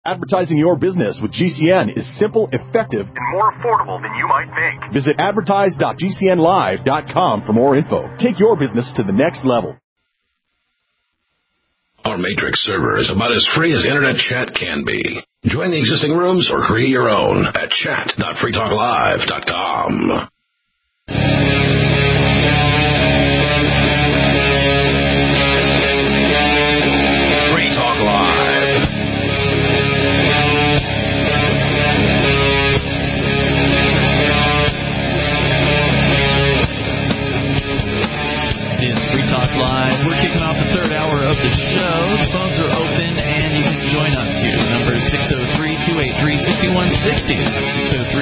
Advertising your business with GCN is simple, effective, and more affordable than you might think. Visit advertise.gcnlive.com for more info. Take your business to the next level. Our Matrix server is about as free as internet chat can be. Join the existing rooms or create your own at chat.freetalklive.com. Live. We're kicking off the third hour of the show. The phones are open, and you can join us here. The number is 603-283-6160. That's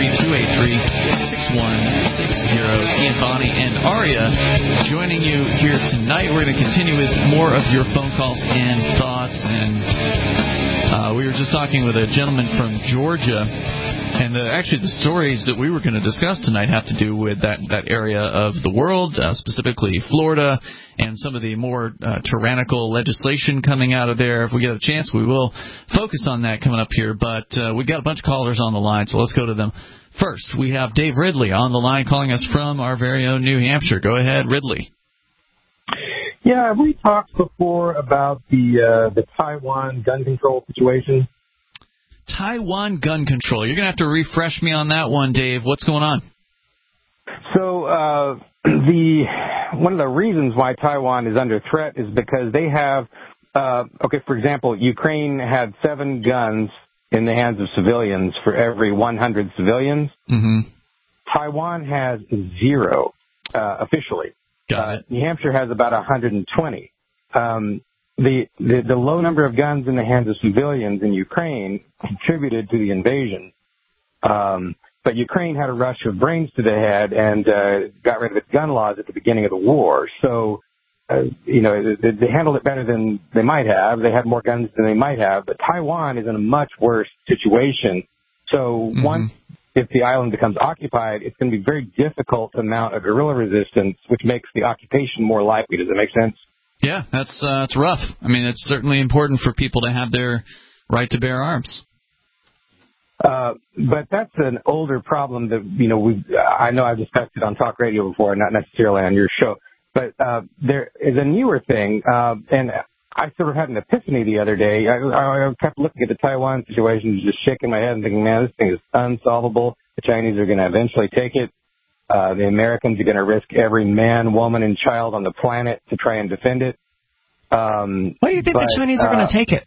603-283-6160. T and Bonnie and Aria joining you here tonight. We're going to continue with more of your phone calls and thoughts. And we were just talking with a gentleman from Georgia. And actually, the stories that we were going to discuss tonight have to do with that area of the world, specifically Florida, and some of the more tyrannical legislation coming out of there. If we get a chance, we will focus on that coming up here. But we've got a bunch of callers on the line, so let's go to them. First, we have Dave Ridley on the line calling us from our very own New Hampshire. Go ahead, Ridley. Yeah, we talked before about the Taiwan gun control situation. Taiwan gun control. You're going to have to refresh me on that one, Dave. What's going on? So one of the reasons why Taiwan is under threat is because they have, for example, Ukraine had 7 guns in the hands of civilians for every 100 civilians. Mm-hmm. Taiwan has 0 officially. Got it. New Hampshire has about 120. The low number of guns in the hands of civilians in Ukraine contributed to the invasion. But Ukraine had a rush of brains to the head and got rid of its gun laws at the beginning of the war. So, they handled it better than they might have. They had more guns than they might have. But Taiwan is in a much worse situation. So once, if the island becomes occupied, it's going to be very difficult to mount a guerrilla resistance, which makes the occupation more likely. Does that make sense? Yeah, that's rough. I mean, it's certainly important for people to have their right to bear arms. But that's an older problem that, I know I've discussed it on talk radio before, not necessarily on your show. But there is a newer thing, and I sort of had an epiphany the other day. I kept looking at the Taiwan situation, just shaking my head and thinking, man, this thing is unsolvable. The Chinese are going to eventually take it. The Americans are going to risk every man, woman, and child on the planet to try and defend it. Why do you think the Chinese are going to take it?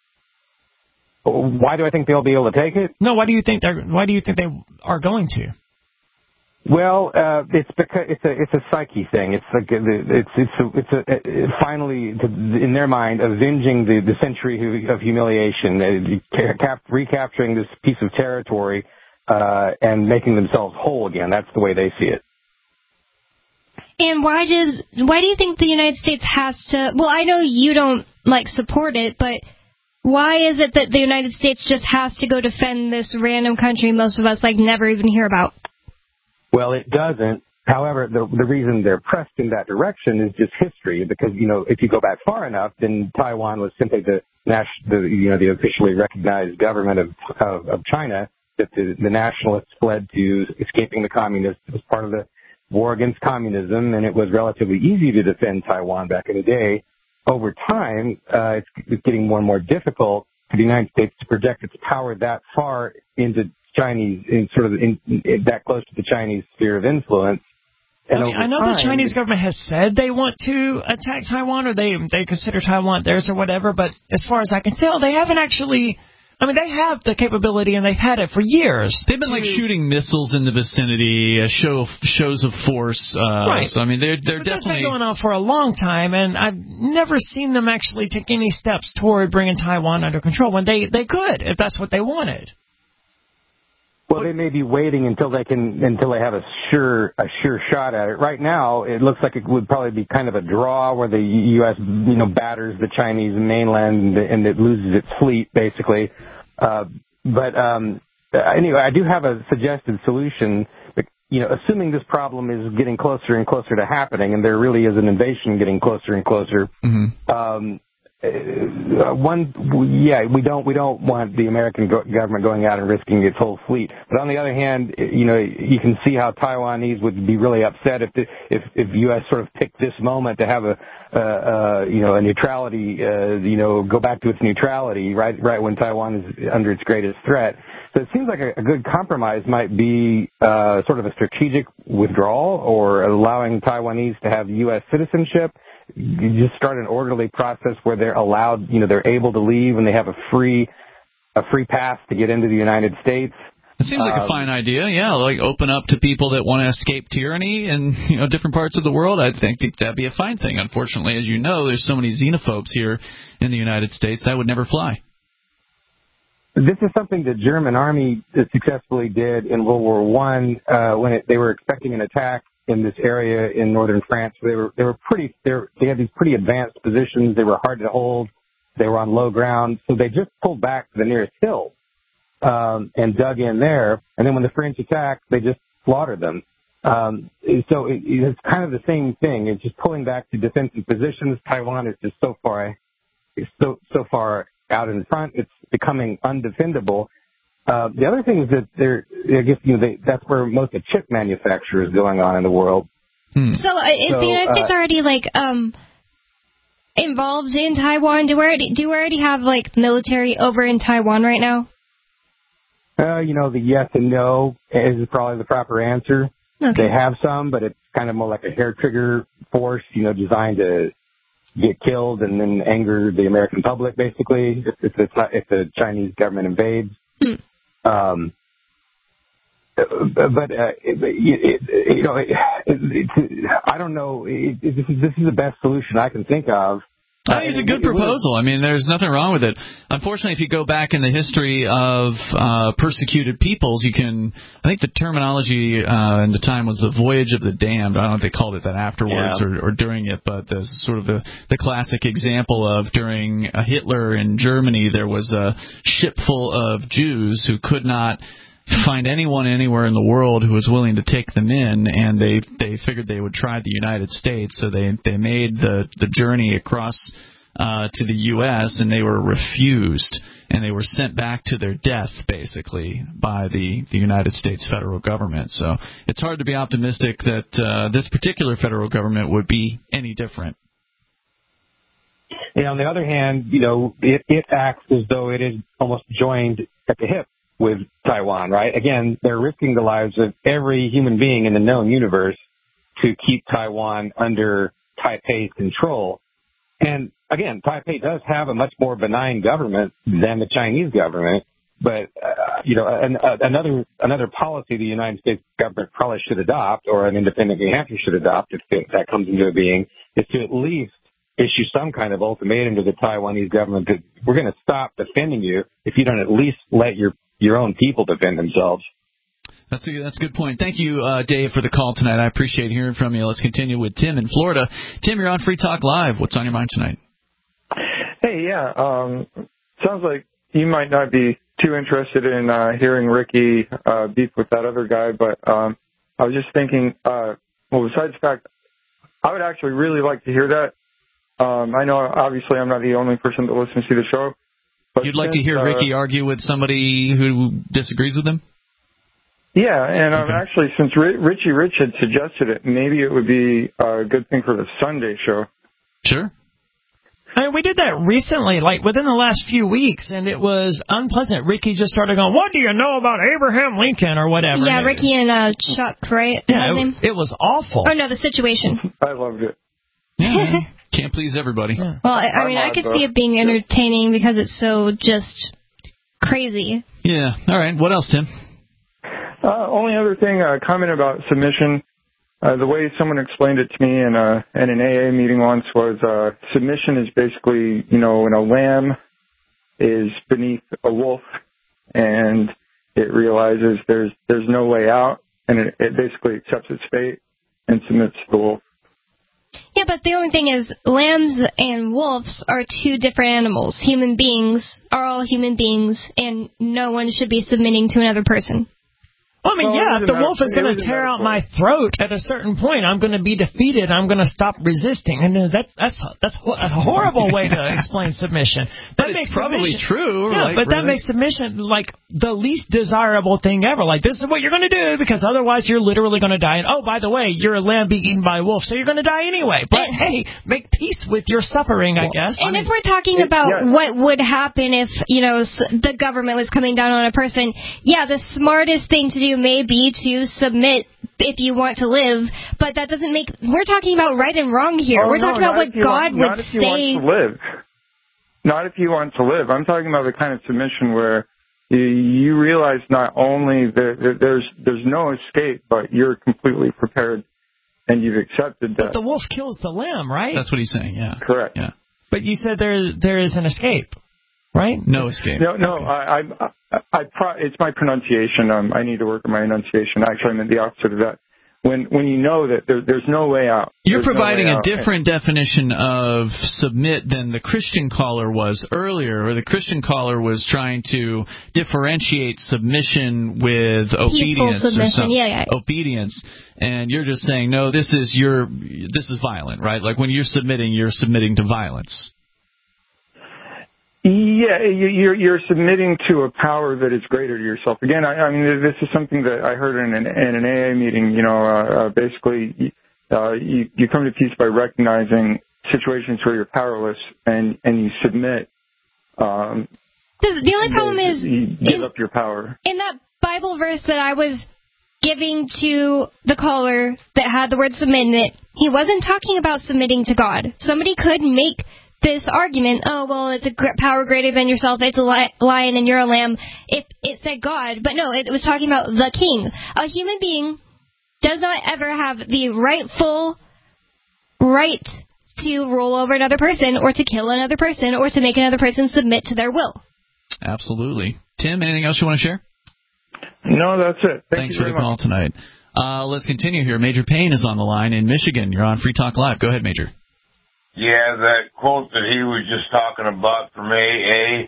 Why do I think they'll be able to take it? No, why do you think they are going to? Well, it's because it's a psyche thing. It's like it's finally, in their mind, avenging the century of humiliation, recapturing this piece of territory. And making themselves whole again. That's the way they see it. And why do you think the United States has to? Well, I know you don't support it, but why is it that the United States just has to go defend this random country most of us never even hear about? Well, it doesn't. However, the reason they're pressed in that direction is just history, because if you go back far enough, then Taiwan was simply the officially recognized government of China. That the nationalists fled to escaping the communists. It was part of the war against communism, and it was relatively easy to defend Taiwan back in the day. Over time, it's getting more and more difficult for the United States to project its power that far into Chinese, that close to the Chinese sphere of influence. And I know the Chinese government has said they want to attack Taiwan, or they consider Taiwan theirs or whatever, but as far as I can tell, they haven't actually... I mean, they have the capability, and they've had it for years. They've been shooting missiles in the vicinity, shows of force. Right. So, I mean, they're definitely... That's been going on for a long time, and I've never seen them actually take any steps toward bringing Taiwan under control when they could, if that's what they wanted. Well, they may be waiting until they have a sure shot at it. Right now, it looks like it would probably be kind of a draw where the U.S. batters the Chinese mainland and it loses its fleet basically. But anyway, I do have a suggested solution. Assuming this problem is getting closer and closer to happening, and there really is an invasion getting closer and closer. Mm-hmm. we don't want the American government going out and risking its whole fleet. But on the other hand, you can see how Taiwanese would be really upset if U.S. sort of picked this moment to have a neutrality, go back to its neutrality right when Taiwan is under its greatest threat. So it seems like a good compromise might be sort of a strategic withdrawal or allowing Taiwanese to have U.S. citizenship. You just start an orderly process where they're allowed, they're able to leave and they have a free pass to get into the United States. It seems like a fine idea, yeah. Like open up to people that want to escape tyranny in different parts of the world. I think that'd be a fine thing. Unfortunately, as you know, there's so many xenophobes here in the United States that would never fly. This is something the German army successfully did in World War I when they were expecting an attack in this area in northern France. They had these pretty advanced positions. They were hard to hold. They were on low ground, so they just pulled back to the nearest hill and dug in there. And then when the French attacked, they just slaughtered them. So it's kind of the same thing. It's just pulling back to defensive positions. Taiwan is just so far out in front. It's becoming undefendable. The other thing is that that's where most of the chip manufacture is going on in the world. So is the United States already involved in Taiwan? Do we already have military over in Taiwan right now? The yes and no is probably the proper answer. Okay. They have some, but it's kind of more like a hair trigger force, designed to get killed and then anger the American public, basically, if the Chinese government invades. I don't know. This is the best solution I can think of. I think it's a good proposal. I mean, there's nothing wrong with it. Unfortunately, if you go back in the history of persecuted peoples, I think the terminology in the time was the voyage of the damned. I don't know if they called it that afterwards or during it, but there's sort of the classic example of during Hitler in Germany, there was a ship full of Jews who could not find anyone anywhere in the world who was willing to take them in, and they figured they would try the United States, so they made the journey across to the U.S., and they were refused, and they were sent back to their death, basically, by the United States federal government. So it's hard to be optimistic that this particular federal government would be any different. On the other hand, it acts as though it is almost joined at the hip with Taiwan, right? Again, they're risking the lives of every human being in the known universe to keep Taiwan under Taipei's control. And again, Taipei does have a much more benign government than the Chinese government. But, another policy the United States government probably should adopt, or an independent New Hampshire should adopt if that comes into being, is to at least issue some kind of ultimatum to the Taiwanese government that we're going to stop defending you if you don't at least let your own people defend themselves. That's a good point. Thank you, Dave, for the call tonight. I appreciate hearing from you. Let's continue with Tim in Florida. Tim, you're on Free Talk Live. What's on your mind tonight? Hey, sounds like you might not be too interested in hearing Ricky beef with that other guy, but I was just thinking, besides the fact, I would actually really like to hear that. I know, obviously, I'm not the only person that listens to the show. But you'd like to hear Ricky argue with somebody who disagrees with him? Yeah, and actually, since Richie Rich had suggested it, maybe it would be a good thing for the Sunday show. Sure. We did that recently, within the last few weeks, and it was unpleasant. Ricky just started going, "What do you know about Abraham Lincoln?" or whatever. Yeah, Ricky and Chuck, right? Yeah, it was awful. Oh, no, the situation. I loved it. Yeah. Can't please everybody. Yeah. Well, I could see it being entertaining because it's so just crazy. Yeah. All right. What else, Tim? Only other thing, a comment about submission. The way someone explained it to me in an AA meeting once was submission is basically, when a lamb is beneath a wolf and it realizes there's no way out, and it basically accepts its fate and submits to the wolf. Yeah, but the only thing is, lambs and wolves are two different animals. Human beings are all human beings, and no one should be submitting to another person. I mean, if the wolf is going to tear out my throat at a certain point, I'm going to be defeated. I'm going to stop resisting. And that's a horrible way to explain submission. But it's probably true. Yeah, but that makes submission like the least desirable thing ever. Like, this is what you're going to do because otherwise you're literally going to die. And, oh, by the way, you're a lamb being eaten by a wolf, so you're going to die anyway. But, hey, make peace with your suffering, I guess. And if we're talking about what would happen if, the government was coming down on a person, the smartest thing to do may be to submit if you want to live, but that doesn't make... We're talking about right and wrong here. We're talking about what God would say. Not if you want to live. I'm talking about the kind of submission where you realize not only that there's no escape, but you're completely prepared and you've accepted that. But the wolf kills the lamb, right? That's what he's saying, yeah. Correct. Yeah. But you said there is an escape, right? No escape. No, it's my pronunciation. I need to work on my enunciation. Actually, I meant the opposite of that. When you know that there's no way out. You're providing a different definition of submit than the Christian caller was earlier, where the Christian caller was trying to differentiate submission with obedience. Peaceful submission, obedience. And you're just saying, no, this is violent, right? Like when you're submitting to violence. Yeah, you're submitting to a power that is greater to yourself. Again, I mean, this is something that I heard in an AA meeting. Basically, you come to peace by recognizing situations where you're powerless, and you submit. The only problem is you give up your power. In that Bible verse that I was giving to the caller that had the word submit in it, he wasn't talking about submitting to God. Somebody could make this argument, it's a power greater than yourself, it's a lion and you're a lamb, if it said God. But no, it was talking about the king. A human being does not ever have the rightful right to rule over another person or to kill another person or to make another person submit to their will. Absolutely. Tim, anything else you want to share? No, that's it. Thanks for the call tonight. Let's continue here. Major Payne is on the line in Michigan. You're on Free Talk Live. Go ahead, Major. Yeah, that quote that he was just talking about from AA,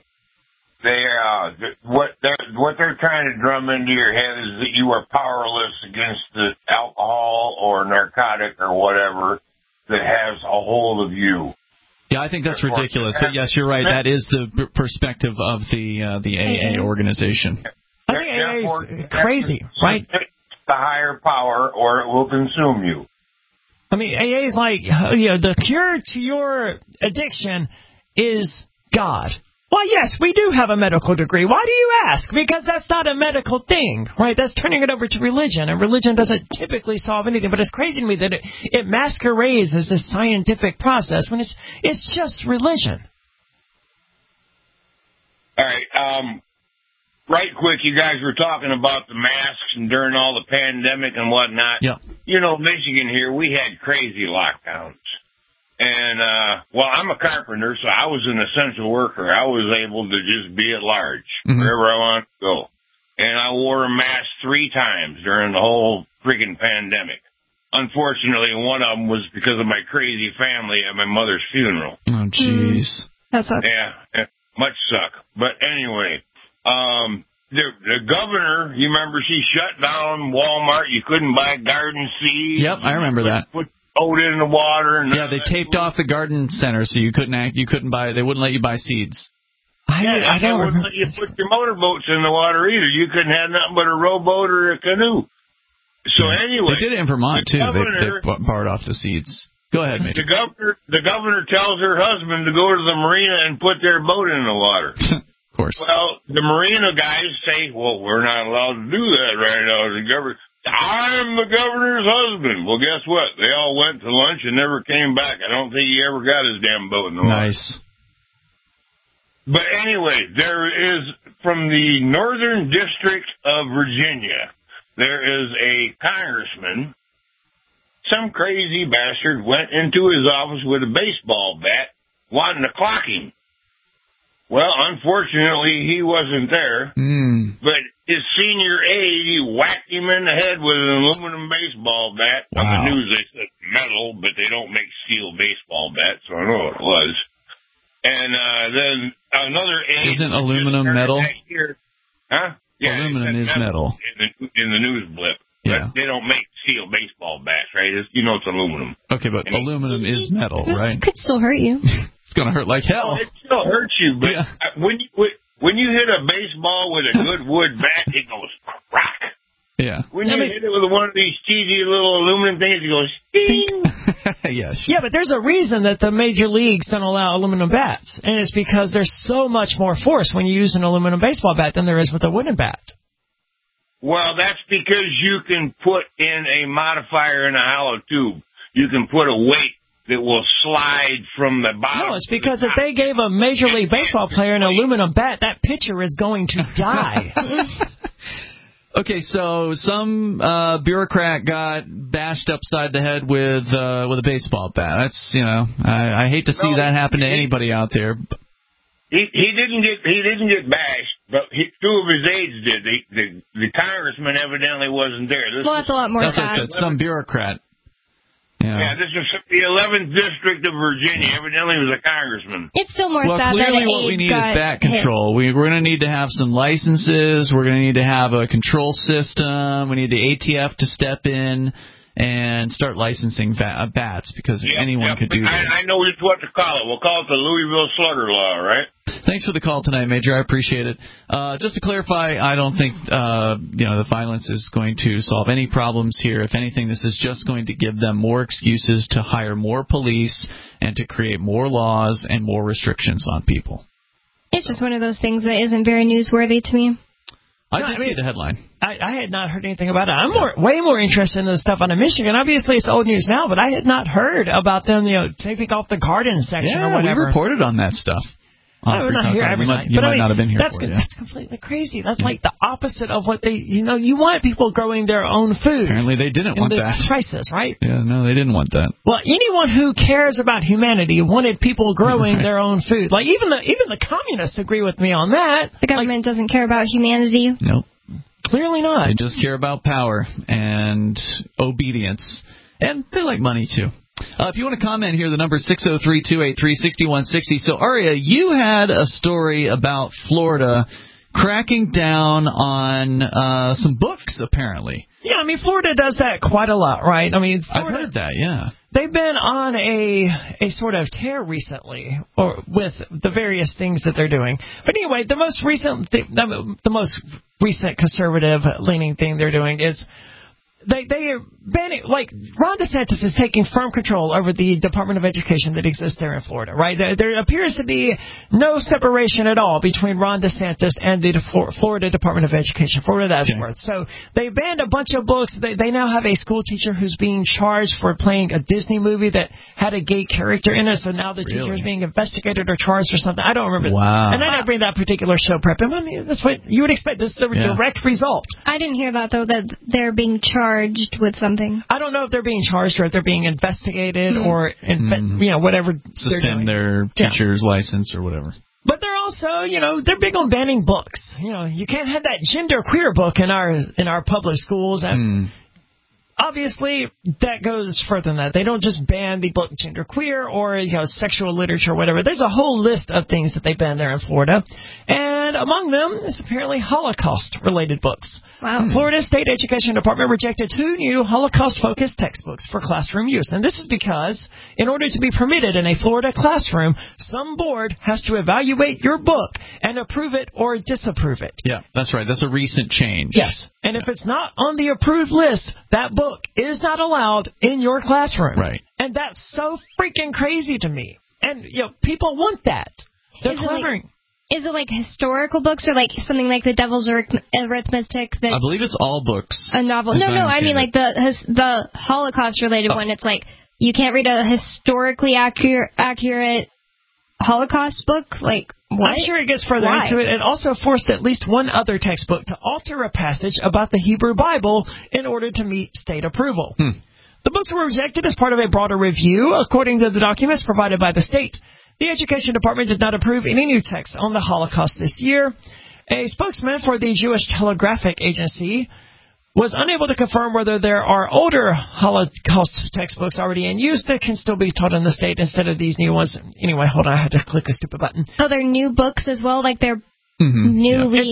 what they're trying to drum into your head is that you are powerless against the alcohol or narcotic or whatever that has a hold of you. Yeah, I think that's ridiculous. But yes, you're right. That is the perspective of the AA organization. I think AA is crazy, right? The higher power, or it will consume you. I mean, AA is like, the cure to your addiction is God. Why, yes, we do have a medical degree. Why do you ask? Because that's not a medical thing, right? That's turning it over to religion, and religion doesn't typically solve anything. But it's crazy to me that it masquerades as a scientific process when it's just religion. All right. Right quick, you guys were talking about the masks and during all the pandemic and whatnot. Yeah. Michigan here, we had crazy lockdowns. And, I'm a carpenter, so I was an essential worker. I was able to just be at large wherever I wanted to go. And I wore a mask 3 times during the whole friggin' pandemic. Unfortunately, one of them was because of my crazy family at my mother's funeral. Oh, jeez. That sucks. Yeah, much suck. But anyway, the governor, you remember she shut down Walmart. You couldn't buy garden seeds. Yep, I remember that. Put oat in the water. And they taped off the garden center so you couldn't buy. They wouldn't let you buy seeds. I don't wouldn't let you put your motorboats in the water either. You couldn't have nothing but a rowboat or a canoe. So anyway, they did it in Vermont too. They barred off the seeds. Go ahead, Major. The governor tells her husband to go to the marina and put their boat in the water. Of course. Well, the marina guys say, well, we're not allowed to do that right now. The governor, I'm the governor's husband. Well, guess what? They all went to lunch and never came back. I don't think he ever got his damn boat in the water. Nice. But anyway, there is, from the Northern District of Virginia, there is a congressman. Some crazy bastard went into his office with a baseball bat wanting to clock him. Well, unfortunately, he wasn't there, but his senior aide, he whacked him in the head with an aluminum baseball bat. Wow. On the news, they said metal, but they don't make steel baseball bats, so I know what it was. And then another aide... Isn't aluminum metal? Huh? Yeah, aluminum is metal. in the news blip. Yeah. But they don't make steel baseball bats, right? It's aluminum. Okay, but aluminum is metal, right? It could still hurt you. It's going to hurt like hell. Well, it still hurts you, but when you hit a baseball with a good wood bat, it goes crack. Yeah. When you hit it with one of these cheesy little aluminum things, it goes ding. Yes. Yeah, but there's a reason that the major leagues don't allow aluminum bats, and it's because there's so much more force when you use an aluminum baseball bat than there is with a wooden bat. Well, that's because you can put in a modifier in a hollow tube. You can put a weight that will slide from the bottom. No, it's because if they gave a Major League Baseball player an aluminum bat, that pitcher is going to die. Okay, so some bureaucrat got bashed upside the head with a baseball bat. That's, I hate to see that happen to anybody out there. He didn't get bashed, but two of his aides did. The congressman evidently wasn't there. That's a lot more sad. That's what I said. Some bureaucrat. Yeah, this is the 11th district of Virginia. Evidently, he was a congressman. It's still more sad that clearly what we need is bat control. We're going to need to have some licenses. We're going to need to have a control system. We need the ATF to step in and start licensing bats because anyone could do this. I know what to call it. We'll call it the Louisville Slugger Law, right? Thanks for the call tonight, Major. I appreciate it. Just to clarify, I don't think the violence is going to solve any problems here. If anything, this is just going to give them more excuses to hire more police and to create more laws and more restrictions on people. It's just one of those things that isn't very newsworthy to me. I did see the headline. I had not heard anything about it. I'm way more interested in the stuff out of Michigan. Obviously, it's old news now, but I had not heard about them, taking off the garden section or whatever. We reported on that stuff. I was not here every night. You might not have been here that's completely crazy. That's like the opposite of what they, you want people growing their own food. Apparently they didn't want that. In this crisis, right? Yeah, no, they didn't want that. Well, anyone who cares about humanity wanted people growing their own food. Like even the communists agree with me on that. The government doesn't care about humanity. Nope. Clearly not. They just care about power and obedience. And they like money, too. If you want to comment here, the number is 603-283-6160. So, Aria, you had a story about Florida cracking down on some books, apparently. Yeah, Florida does that quite a lot, right? Florida, I've heard that, yeah. They've been on a sort of tear recently, or with the various things that they're doing. But anyway, the most recent conservative-leaning thing they're doing is they are banning, like, Ron DeSantis is taking firm control over the Department of Education that exists there in Florida, right? There appears to be no separation at all between Ron DeSantis and the Florida Department of Education, for what that's worth. So they banned a bunch of books. They now have a school teacher who's being charged for playing a Disney movie that had a gay character in it, so now the teacher is being investigated or charged or something. I don't remember. Wow. And I didn't bring that particular show prep. That's what you would expect. This is the direct result. I didn't hear that, though, that they're being charged with something. I don't know if they're being charged or if they're being investigated or, whatever. Suspend their teacher's license or whatever. But they're also, they're big on banning books. You can't have that gender queer book in our public schools. And obviously, that goes further than that. They don't just ban the book gender queer or, sexual literature or whatever. There's a whole list of things that they ban there in Florida. And among them is apparently Holocaust-related books. Wow. Florida State Education Department rejected 2 new Holocaust-focused textbooks for classroom use. And this is because, in order to be permitted in a Florida classroom, some board has to evaluate your book and approve it or disapprove it. Yeah, that's right. That's a recent change. Yes. And if it's not on the approved list, that book is not allowed in your classroom. Right. And that's so freaking crazy to me. And, people want that. They're clevering. Is it like historical books or like something like The Devil's Arithmetic? I believe it's all books. A novel. No, I mean like the Holocaust-related one. It's like you can't read a historically accurate Holocaust book. Like, what? I'm sure it gets further into it. It also forced at least one other textbook to alter a passage about the Hebrew Bible in order to meet state approval. The books were rejected as part of a broader review, according to the documents provided by the state. The Education Department did not approve any new text on the Holocaust this year. A spokesman for the Jewish Telegraphic Agency was unable to confirm whether there are older Holocaust textbooks already in use that can still be taught in the state instead of these new ones. Anyway, hold on, I had to click a stupid button. Oh, they're new books as well? Like they're newly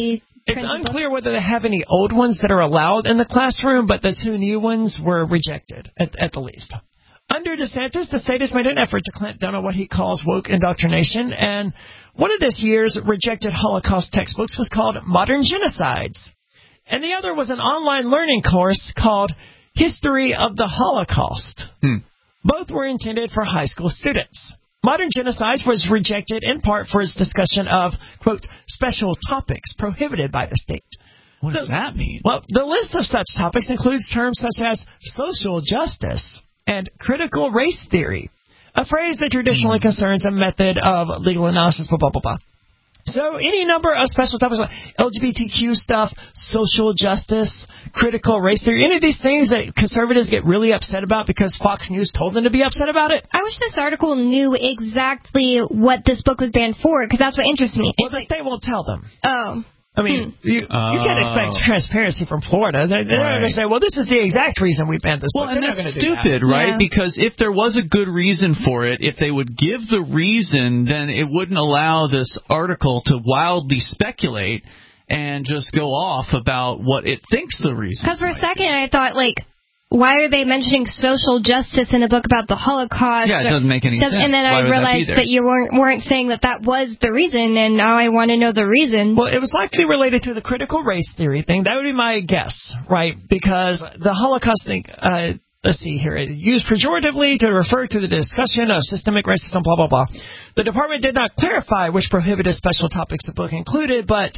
It's unclear whether they have any old ones that are allowed in the classroom, but the 2 new ones were rejected, at the least. Under DeSantis, the state has made an effort to clamp down on what he calls woke indoctrination, and one of this year's rejected Holocaust textbooks was called Modern Genocides, and the other was an online learning course called History of the Holocaust. Both were intended for high school students. Modern Genocides was rejected in part for its discussion of, quote, special topics prohibited by the state. What does that mean? Well, the list of such topics includes terms such as social justice and critical race theory, a phrase that traditionally concerns a method of legal analysis, blah, blah, blah, blah. So any number of special topics like LGBTQ stuff, social justice, critical race theory, any of these things that conservatives get really upset about because Fox News told them to be upset about it. I wish this article knew exactly what this book was banned for, because that's what interests me. Well, the state won't tell them. Oh. I mean, you can't expect transparency from Florida. They're going to say, well, this is the exact reason we banned this book. Well, and that's stupid, right? Yeah. Because if there was a good reason for it, if they would give the reason, then it wouldn't allow this article to wildly speculate and just go off about what it thinks the reason. Because for a second I thought, like, why are they mentioning social justice in a book about the Holocaust? Yeah, it doesn't make any sense. And then I realized that you weren't saying that was the reason, and now I want to know the reason. Well, it was likely related to the critical race theory thing. That would be my guess, right? Because the Holocaust thing, let's see here, it is used pejoratively to refer to the discussion of systemic racism, blah, blah, blah. The department did not clarify which prohibited special topics the book included, but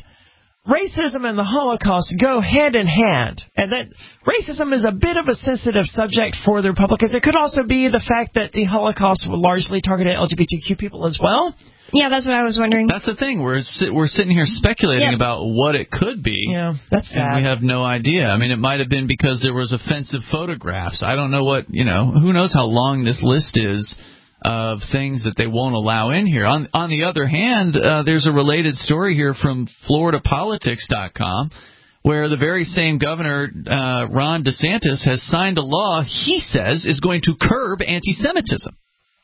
racism and the Holocaust go hand in hand, and that racism is a bit of a sensitive subject for the Republicans. It could also be the fact that the Holocaust largely targeted LGBTQ people as well. Yeah, that's what I was wondering. That's the thing. We're sitting here speculating about what it could be. Yeah, that's sad. And we have no idea. I mean, it might have been because there was offensive photographs. I don't know what, who knows how long this list is of things that they won't allow in here. On the other hand, there's a related story here from FloridaPolitics.com, where the very same governor, Ron DeSantis, has signed a law he says is going to curb anti-Semitism.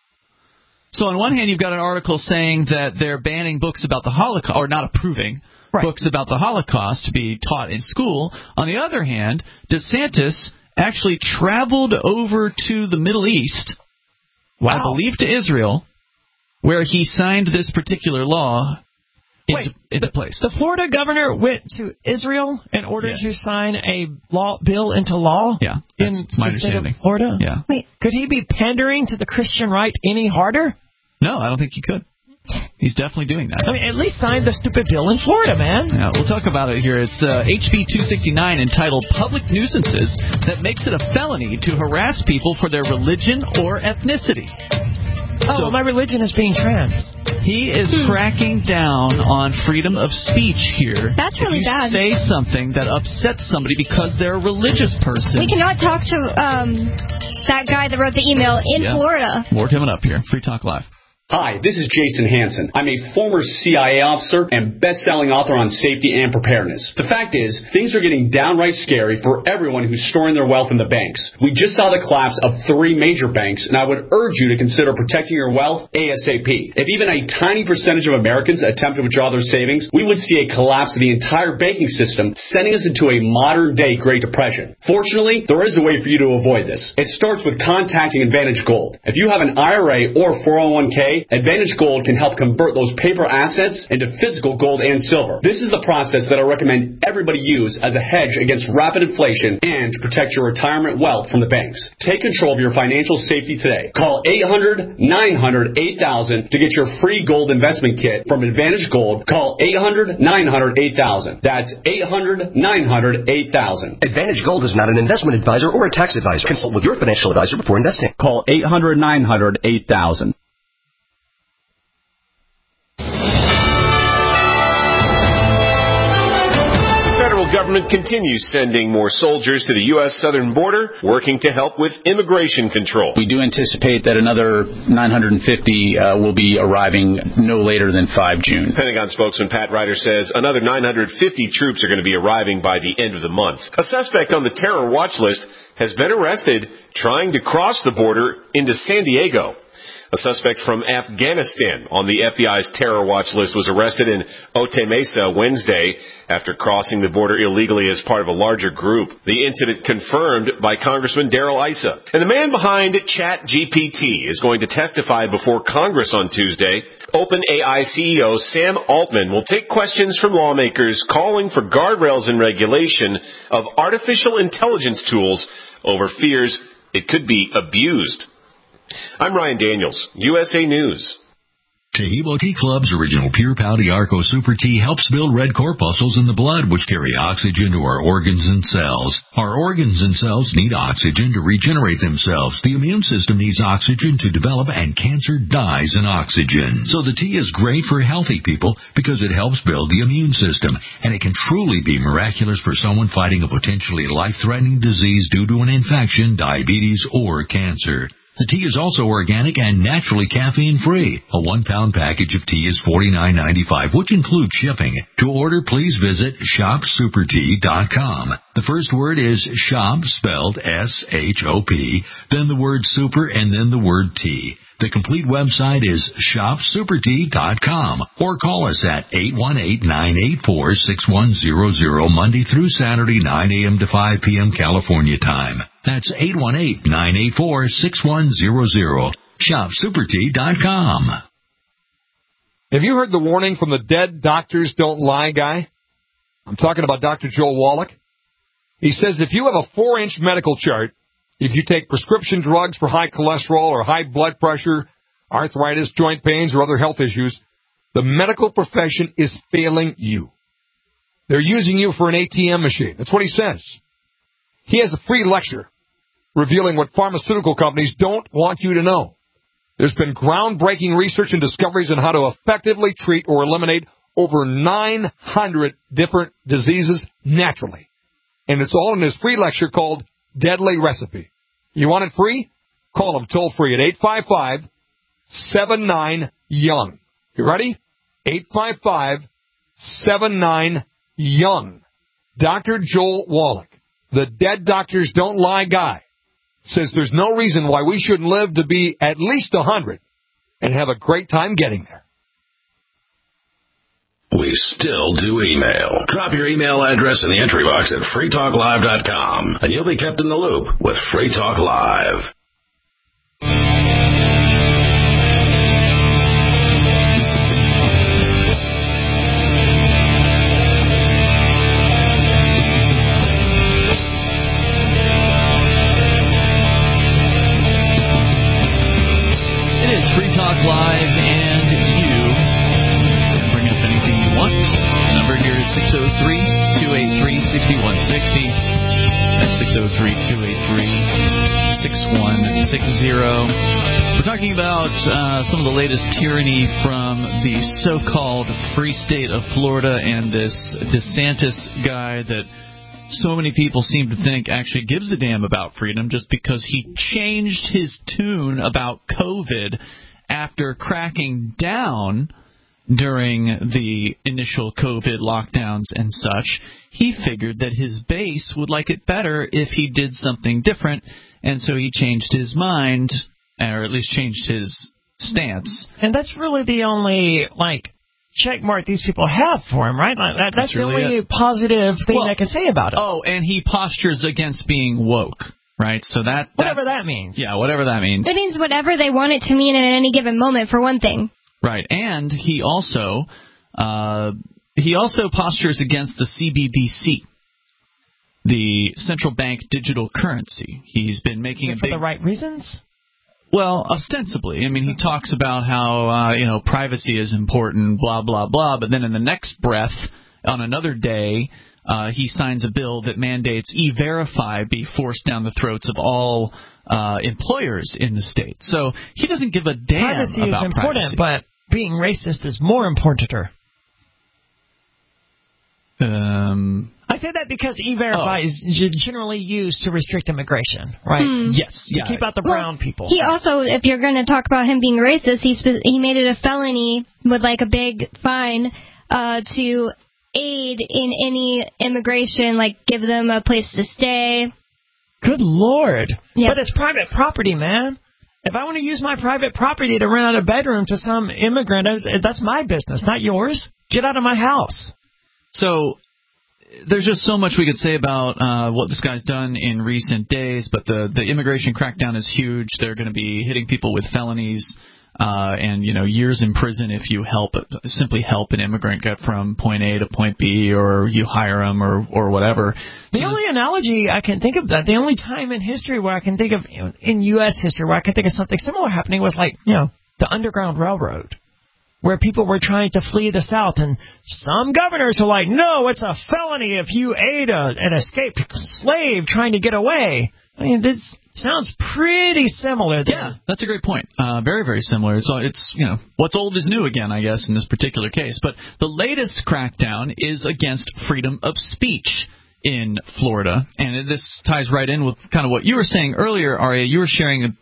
So on one hand, you've got an article saying that they're banning books about the Holocaust, or not approving books about the Holocaust to be taught in school. On the other hand, DeSantis actually traveled over to the Middle East, I believe to Israel, where he signed this particular law into place. The Florida governor went to Israel in order to sign a bill into law? Yeah, that's my understanding. State of Florida? Yeah. Wait, could he be pandering to the Christian right any harder? No, I don't think he could. He's definitely doing that. I mean, at least sign the stupid bill in Florida, man. Yeah, we'll talk about it here. It's HB 269 entitled Public Nuisances that makes it a felony to harass people for their religion or ethnicity. So my religion is being trans. He is cracking down on freedom of speech here. That's really bad. If you say something that upsets somebody because they're a religious person. We cannot talk to that guy that wrote the email in Florida. More coming up here. Free Talk Live. Hi, this is Jason Hansen. I'm a former CIA officer and best-selling author on safety and preparedness. The fact is, things are getting downright scary for everyone who's storing their wealth in the banks. We just saw the collapse of 3 major banks, and I would urge you to consider protecting your wealth ASAP. If even a tiny percentage of Americans attempt to withdraw their savings, we would see a collapse of the entire banking system, sending us into a modern-day Great Depression. Fortunately, there is a way for you to avoid this. It starts with contacting Advantage Gold. If you have an IRA or 401k, Advantage Gold can help convert those paper assets into physical gold and silver. This is the process that I recommend everybody use as a hedge against rapid inflation and to protect your retirement wealth from the banks. Take control of your financial safety today. Call 800-900-8000 to get your free gold investment kit from Advantage Gold. Call 800-900-8000. That's 800-900-8000. Advantage Gold is not an investment advisor or a tax advisor. Consult with your financial advisor before investing. Call 800-900-8000. Government continues sending more soldiers to the U.S. southern border, working to help with immigration control. We do anticipate that another 950 will be arriving no later than 5 June. Pentagon spokesman Pat Ryder says another 950 troops are going to be arriving by the end of the month. A suspect on the terror watch list has been arrested trying to cross the border into San Diego. A suspect from Afghanistan on the FBI's terror watch list was arrested in Otay Mesa Wednesday after crossing the border illegally as part of a larger group. The incident confirmed by Congressman Darrell Issa. And the man behind ChatGPT is going to testify before Congress on Tuesday. OpenAI CEO Sam Altman will take questions from lawmakers calling for guardrails and regulation of artificial intelligence tools over fears it could be abused. I'm Ryan Daniels, USA News. Tahibo Tea Club's original Pure Pau Arco Super Tea helps build red corpuscles in the blood, which carry oxygen to our organs and cells. Our organs and cells need oxygen to regenerate themselves. The immune system needs oxygen to develop, and cancer dies in oxygen. So the tea is great for healthy people because it helps build the immune system, and it can truly be miraculous for someone fighting a potentially life-threatening disease due to an infection, diabetes, or cancer. The tea is also organic and naturally caffeine-free. A 1-pound package of tea is $49.95, which includes shipping. To order, please visit shopsupertea.com. The first word is shop, spelled S-H-O-P, then the word super, and then the word tea. The complete website is shopsupertea.com, or call us at 818-984-6100 Monday through Saturday, 9 a.m. to 5 p.m. California time. That's 818-984-6100. Shopsupertea.com. Have you heard the warning from the Dead Doctors Don't Lie guy? I'm talking about Dr. Joel Wallach. He says if you have a 4-inch medical chart, if you take prescription drugs for high cholesterol or high blood pressure, arthritis, joint pains, or other health issues, the medical profession is failing you. They're using you for an ATM machine. That's what he says. He has a free lecture revealing what pharmaceutical companies don't want you to know. There's been groundbreaking research and discoveries on how to effectively treat or eliminate over 900 different diseases naturally. And it's all in his free lecture called Deadly Recipe. You want it free? Call him toll free at 855-79-YOUNG. You ready? 855-79-YOUNG. Dr. Joel Wallach, the Dead Doctors Don't Lie guy, says there's no reason why we shouldn't live to be at least 100 and have a great time getting there. We still do email. Drop your email address in the entry box at freetalklive.com, and you'll be kept in the loop with Free Talk Live. It is Free Talk Live, and you can bring up anything you want. The number here is 603-283-6160. That's 603-283-6160. We're talking about some of the latest tyranny from the so-called free state of Florida and this DeSantis guy that so many people seem to think actually gives a damn about freedom just because he changed his tune about COVID after cracking down during the initial COVID lockdowns and such. He figured that his base would like it better if he did something different, and so he changed his mind, or at least changed his stance. And that's really the only, check mark these people have for him, right? That's the really only positive thing I can say about it. Oh, and he postures against being woke, right? So whatever that means. Yeah, whatever that means. It means whatever they want it to mean at any given moment, for one thing. Right, and he also postures against the CBDC, the central bank digital currency. He's been making for the right reasons. Well, ostensibly. I mean, he talks about how privacy is important, blah blah blah. But then in the next breath, on another day, he signs a bill that mandates E-Verify be forced down the throats of all employers in the state. So he doesn't give a damn privacy about is important, privacy. but being racist is more important. I say that because E-Verify is generally used to restrict immigration, right? Yes. To keep out the brown people. He also, if you're going to talk about him being racist, he made it a felony with a big fine to aid in any immigration, give them a place to stay. Good Lord. Yeah. But it's private property, man. If I want to use my private property to rent out a bedroom to some immigrant, that's my business, not yours. Get out of my house. So there's just so much we could say about what this guy's done in recent days, but the immigration crackdown is huge. They're going to be hitting people with felonies and years in prison if you simply help an immigrant get from point A to point B, or you hire them or whatever. The only analogy I can think of the only time in history where I can think of in U.S. history where I can think of something similar happening was the Underground Railroad, where people were trying to flee the South, and some governors are like, no, it's a felony if you aid an escaped slave trying to get away. I mean, this sounds pretty similar there. Yeah, that's a great point. Very, very similar. It's what's old is new again, I guess, in this particular case. But the latest crackdown is against freedom of speech in Florida, and this ties right in with kind of what you were saying earlier, Aria. You were sharing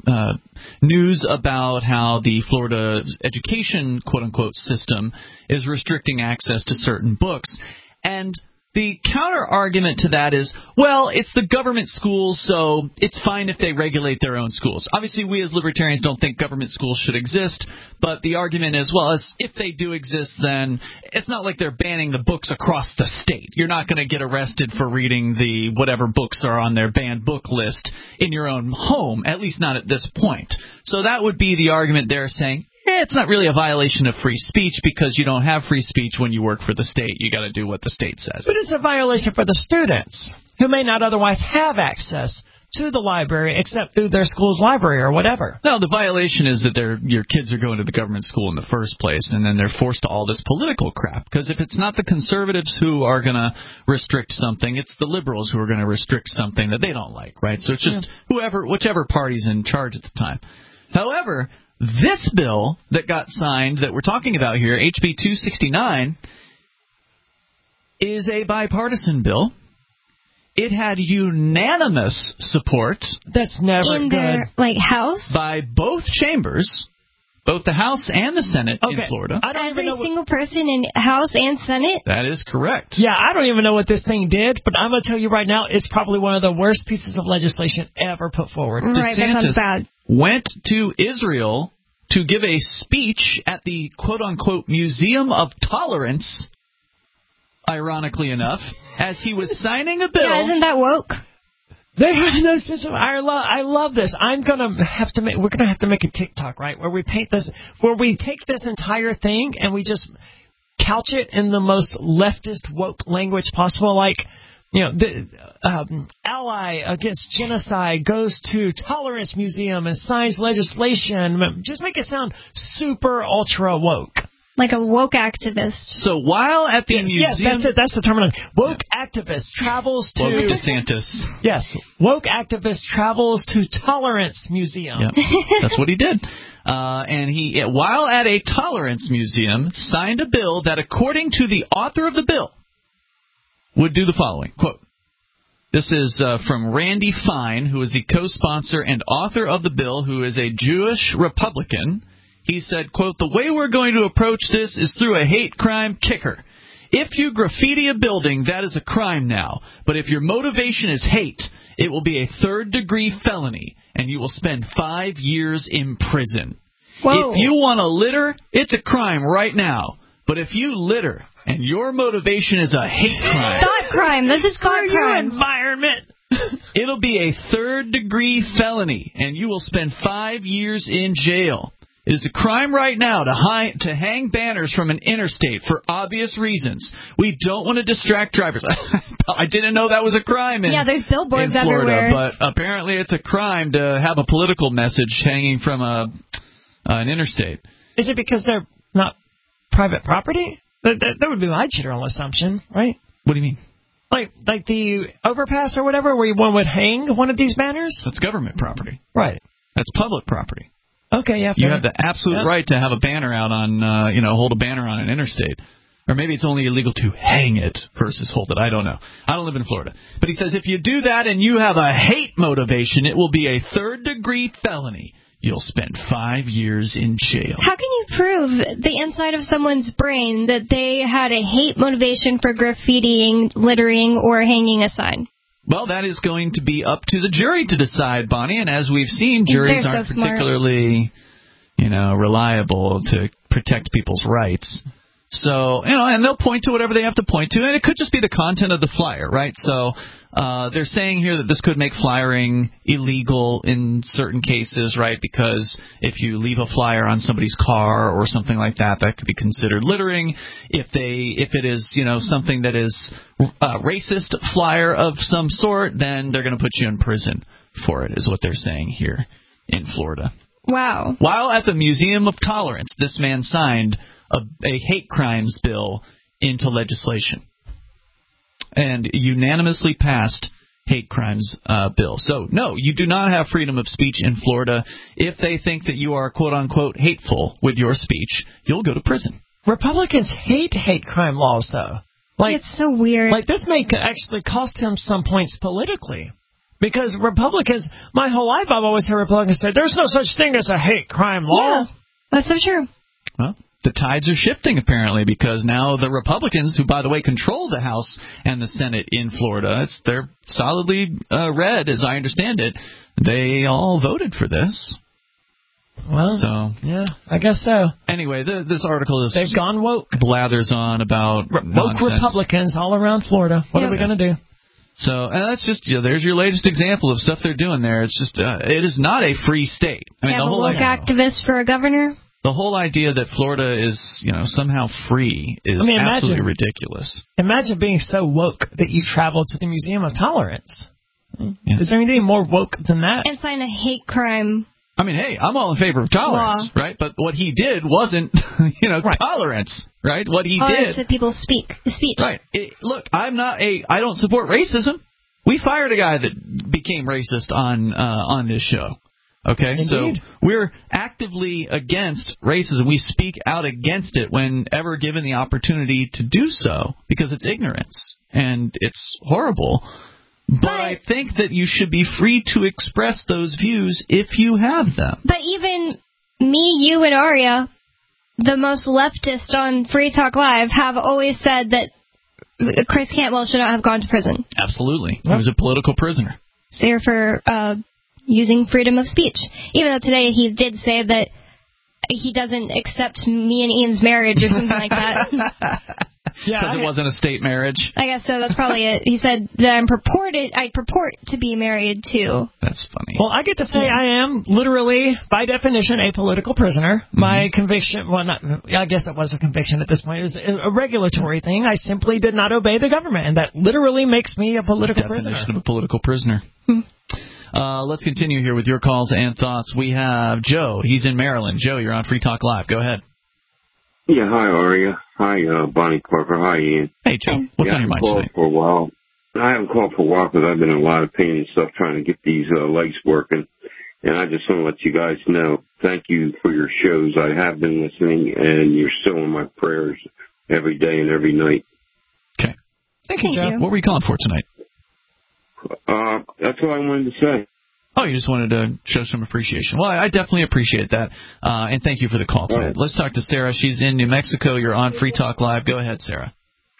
news about how the Florida education, quote-unquote, system is restricting access to certain books, and the counter-argument to that is, well, it's the government schools, so it's fine if they regulate their own schools. Obviously, we as libertarians don't think government schools should exist, but the argument is, well, if they do exist, then it's not like they're banning the books across the state. You're not going to get arrested for reading the whatever books are on their banned book list in your own home, at least not at this point. So that would be the argument they're saying. It's not really a violation of free speech because you don't have free speech when you work for the state. You got to do what the state says. But it's a violation for the students who may not otherwise have access to the library except through their school's library or whatever. No, the violation is that your kids are going to the government school in the first place, and then they're forced to all this political crap. Because if it's not the conservatives who are going to restrict something, it's the liberals who are going to restrict something that they don't like, right? So it's just whichever party's in charge at the time. However, this bill that got signed that we're talking about here, HB 269, is a bipartisan bill. It had unanimous support. That's never in good. Their, House? By both chambers, both the House and the Senate in Florida. Every single person in House and Senate? That is correct. Yeah, I don't even know what this thing did, but I'm going to tell you right now, it's probably one of the worst pieces of legislation ever put forward. Right, that sounds bad. Went to Israel to give a speech at the quote-unquote Museum of Tolerance, ironically enough, as he was signing a bill. Yeah, isn't that woke? They have no sense of. I love this. We're gonna have to make a TikTok, right, where we take this entire thing and we just couch it in the most leftist woke language possible, like. The ally against genocide goes to Tolerance Museum and signs legislation. Just make it sound super ultra woke. Like a woke activist. So while at the museum... Yes, that's it. That's the terminology. Woke activist travels to... Woke DeSantis. Yes. Woke activist travels to Tolerance Museum. Yep. That's what he did. And he, while at a Tolerance Museum, signed a bill that, according to the author of the bill, would do the following, quote, this is from Randy Fine, who is the co-sponsor and author of the bill, who is a Jewish Republican. He said, quote, the way we're going to approach this is through a hate crime kicker. If you graffiti a building, that is a crime now. But if your motivation is hate, it will be a third-degree felony, and you will spend 5 years in prison. Whoa. If you want to litter, it's a crime right now. But if you litter and your motivation is a hate crime... Thought crime. This is thought crime. Environment. It'll be a third-degree felony, and you will spend 5 years in jail. It is a crime right now to hang banners from an interstate for obvious reasons. We don't want to distract drivers. I didn't know that was a crime in there's billboards in Florida, everywhere. But apparently it's a crime to have a political message hanging from an interstate. Is it because they're not private property? That would be my general assumption, right? What do you mean? Like the overpass or whatever, where one would hang one of these banners? That's government property. Right. That's public property. Okay, yeah. You have the absolute right to have a banner out on, hold a banner on an interstate. Or maybe it's only illegal to hang it versus hold it. I don't know. I don't live in Florida. But he says if you do that and you have a hate motivation, it will be a third-degree felony. You'll spend 5 years in jail. How can you prove the inside of someone's brain that they had a hate motivation for graffitiing, littering, or hanging a sign? Well, that is going to be up to the jury to decide, Bonnie. And as we've seen, juries aren't particularly, reliable to protect people's rights. So, and they'll point to whatever they have to point to, and it could just be the content of the flyer, right? So they're saying here that this could make flyering illegal in certain cases, right? Because if you leave a flyer on somebody's car or something like that, that could be considered littering. If it is, something that is a racist flyer of some sort, then they're going to put you in prison for it, is what they're saying here in Florida. Wow. While at the Museum of Tolerance, this man signed a hate crimes bill into legislation and unanimously passed hate crimes bill. So, no, you do not have freedom of speech in Florida. If they think that you are, quote-unquote, hateful with your speech, you'll go to prison. Republicans hate crime laws, though. It's so weird. This may actually cost him some points politically. Because Republicans, my whole life I've always heard Republicans say, there's no such thing as a hate crime law. Yeah, that's so true. Well, the tides are shifting, apparently, because now the Republicans, who, by the way, control the House and the Senate in Florida, they're solidly red, as I understand it. They all voted for this. Well, yeah, I guess so. Anyway, this article is... They've gone woke. Blathers on about woke nonsense. Republicans all around Florida. What are we going to do? So that's just, there's your latest example of stuff they're doing there. It's just, it is not a free state. I mean, the whole activist for a governor. The whole idea that Florida is, somehow free is absolutely ridiculous. Imagine being so woke that you travel to the Museum of Tolerance. Yeah. Is there anything more woke than that? And sign a hate crime. I mean, hey, I'm all in favor of tolerance, right? But what he did wasn't, tolerance, right? What he did. So people speak. Right. Look, I don't support racism. We fired a guy that became racist on this show. Okay? Indeed. So we're actively against racism. We speak out against it whenever given the opportunity to do so because it's ignorance and it's horrible. But I think that you should be free to express those views if you have them. But even me, you, and Aria, the most leftist on Free Talk Live, have always said that Chris Cantwell should not have gone to prison. Absolutely. He was a political prisoner. There for using freedom of speech. Even though today he did say that he doesn't accept me and Ian's marriage or something like that. Yeah, because it wasn't a state marriage. I guess so. That's probably it. He said that I purport to be married to. That's funny. Well, I get to say I am literally, by definition, a political prisoner. Mm-hmm. My conviction, I guess it was a conviction at this point. It was a regulatory thing. I simply did not obey the government, and that literally makes me a political prisoner. Definition of a political prisoner. Let's continue here with your calls and thoughts. We have Joe. He's in Maryland. Joe, you're on Free Talk Live. Go ahead. Yeah, hi, Aria. Hi, Bonnie Parker. Hi, Ian. Hey, Joe. What's on your mind today? For a while. I haven't called for a while because I've been in a lot of pain and stuff trying to get these legs working. And I just want to let you guys know, thank you for your shows. I have been listening, and you're still in my prayers every day and every night. Okay. Thank you, Joe. What were you calling for tonight? That's all I wanted to say. Oh, you just wanted to show some appreciation. Well, I definitely appreciate that, and thank you for the call today. Right. Let's talk to Sarah. She's in New Mexico. You're on Free Talk Live. Go ahead, Sarah.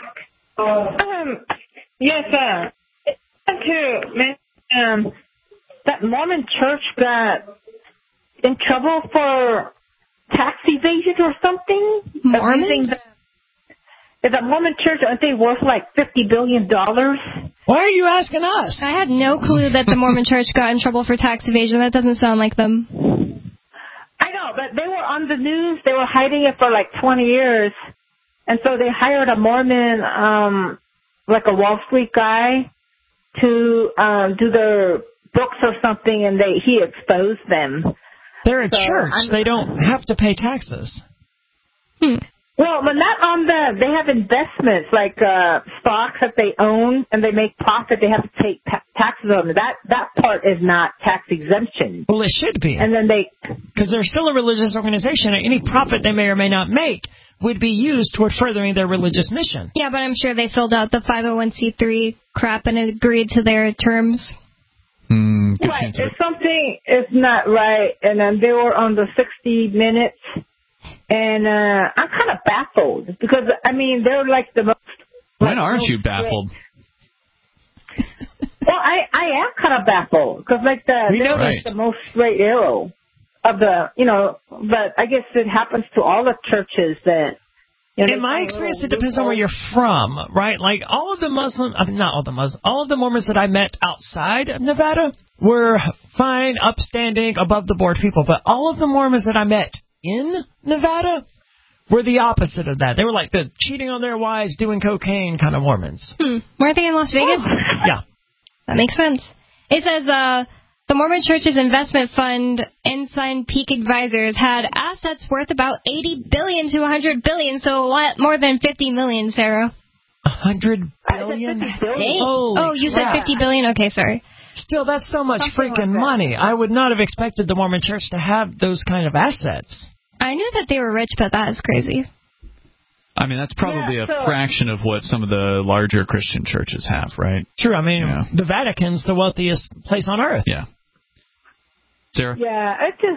Yes, I want to mention that Mormon church got in trouble for tax evasion or something. Mormons? Is that Mormon church, aren't they worth like $50 billion? Why are you asking us? I had no clue that the Mormon church got in trouble for tax evasion. That doesn't sound like them. I know, but they were on the news. They were hiding it for like 20 years. And so they hired a Mormon, like a Wall Street guy, to do their books or something, and he exposed them. They're a church. They don't have to pay taxes. Well, but not on they have investments like stocks that they own and they make profit. They have to pay taxes on them. That part is not tax exemption. Well, it should be. And then because they're still a religious organization, and any profit they may or may not make would be used toward furthering their religious mission. Yeah, but I'm sure they filled out the 501c3 crap and agreed to their terms. Right. If something is not right, and then they were on the 60 Minutes. And I'm kind of baffled because, I mean, they're like the most... When aren't you baffled? Well, I am kind of baffled because like there's the most straight arrow of the, but I guess it happens to all the churches that. In my experience, it depends on where you're from, right? Like all of the all of the Mormons that I met outside of Nevada were fine, upstanding, above the board people, but all of the Mormons that I met in Nevada were the opposite of that. They were like the cheating on their wives, doing cocaine kind of Mormons. Weren't they in Las Vegas? Yeah. That makes sense. It says, the Mormon Church's investment fund, Ensign Peak Advisors, had assets worth about $80 billion to $100 billion, so a lot more than $50 million, Sarah. $100 billion? Oh, you said $50 billion? Okay, sorry. Still, that's so much freaking money. I would not have expected the Mormon Church to have those kind of assets. I knew that they were rich, but that is crazy. I mean, that's probably a fraction of what some of the larger Christian churches have, right? True. I mean, the Vatican's the wealthiest place on earth. Yeah. Sarah? Yeah,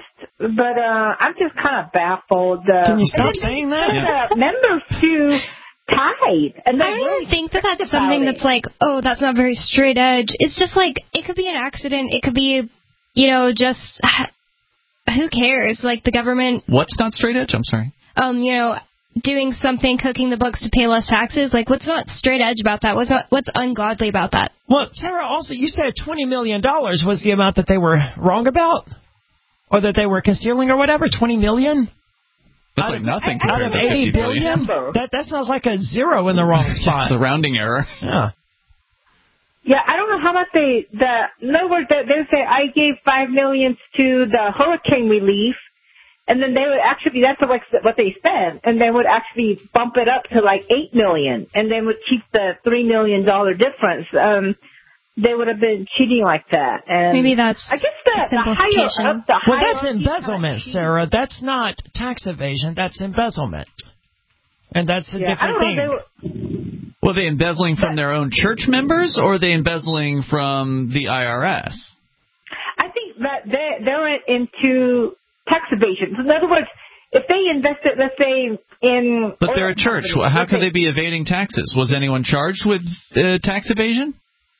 I'm just kind of baffled. Can you stop saying that? Members too tied. And I don't even think that that's something that's like, oh, that's not very straight edge. It's just like, it could be an accident. It could be, just, who cares? Like the government. What's not straight edge? I'm sorry. Doing something, cooking the books to pay less taxes. Like, what's not straight edge about that? What's ungodly about that? Well, Sarah, also, you said $20 million was the amount that they were wrong about? Or that they were concealing or whatever? $20 million? That's like nothing out of $80 billion? That sounds like a zero in the wrong spot. It's a rounding error. Yeah. Yeah, I don't know how much in other words, they say, I gave $5 million to the hurricane relief. And then they would actually, that's what they spent, and they would actually bump it up to like $8 million, and then would keep the $3 million difference. They would have been cheating like that. And maybe that's I guess the higher up, well, that's embezzlement, Sarah. That's not tax evasion. That's embezzlement, and that's a different thing. Well, are they embezzling from their own church members, or are they embezzling from the IRS? I think that they're into tax evasion. In other words, if they invested, let's say, in... But they're a church. How could they be evading taxes? Was anyone charged with tax evasion?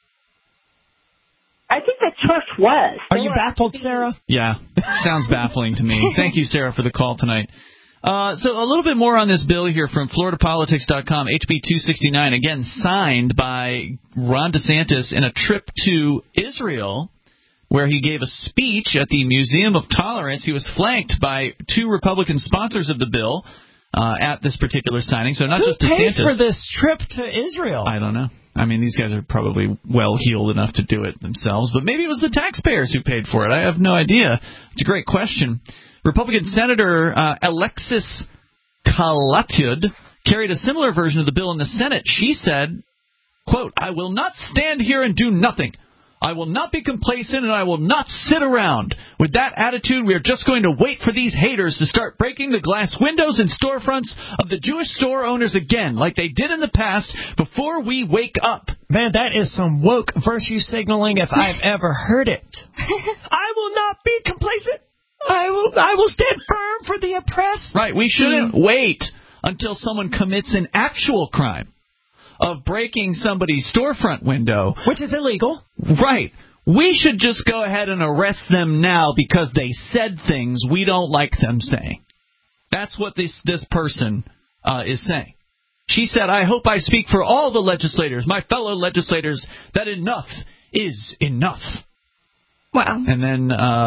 I think the church was. Are you baffled, Sarah? Yeah. Sounds baffling to me. Thank you, Sarah, for the call tonight. So a little bit more on this bill here from FloridaPolitics.com, HB 269, again signed by Ron DeSantis in a trip to Israel, where he gave a speech at the Museum of Tolerance. He was flanked by two Republican sponsors of the bill at this particular signing. So not just DeSantis. Who paid for this trip to Israel? I don't know. I mean, these guys are probably well-heeled enough to do it themselves, but maybe it was the taxpayers who paid for it. I have no idea. It's a great question. Republican Senator Alexis Kalatud carried a similar version of the bill in the Senate. She said, quote, "I will not stand here and do nothing. I will not be complacent, and I will not sit around. With that attitude, we are just going to wait for these haters to start breaking the glass windows and storefronts of the Jewish store owners again, like they did in the past, before we wake up." Man, that is some woke virtue signaling if I've ever heard it. I will not be complacent. I will stand firm for the oppressed. Right, we shouldn't wait until someone commits an actual crime of breaking somebody's storefront window. Which is illegal. Right. We should just go ahead and arrest them now because they said things we don't like them saying. That's what this person is saying. She said, "I hope I speak for all the legislators, my fellow legislators, that enough is enough." Wow. And then